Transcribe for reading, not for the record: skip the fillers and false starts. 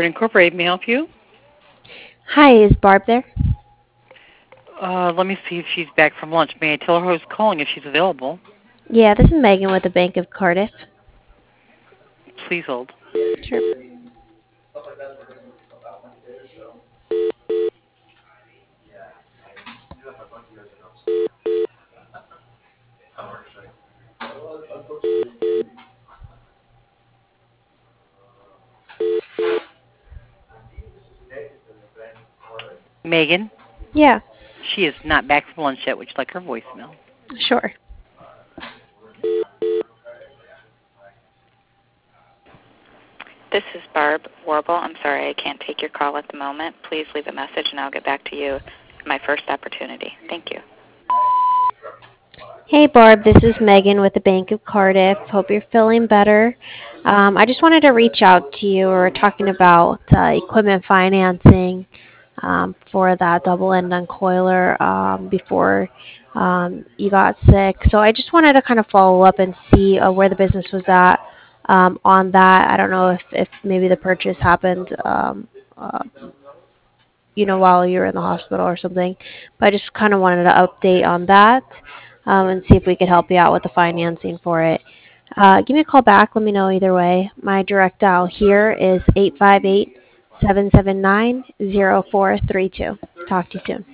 Stewart Incorporated. May I help you? Hi, is Barb there? Let me see if she's back from lunch. May I tell her who's calling if she's available? Yeah, this is Megan with the Bank of Cardiff. Please hold. Sure. Megan, Yeah, she is not back from lunch yet. Would you like her voicemail? sure. This is Barb Warble. I'm sorry I can't take your call at the moment. Please leave a message and I'll get back to you at my first opportunity. Thank you. Hey, Barb, this is Megan with the Bank of Cardiff. Hope you're feeling better. I just wanted to reach out to you. We were talking about equipment financing for that double end uncoiler before you got sick. So I just wanted to kind of follow up and see where the business was at on that. I don't know if maybe the purchase happened while you were in the hospital or something. But I just kind of wanted to update on that and see if we could help you out with the financing for it. Give me a call back. Let me know either way. My direct dial here is 858-779-0432. Talk to you soon.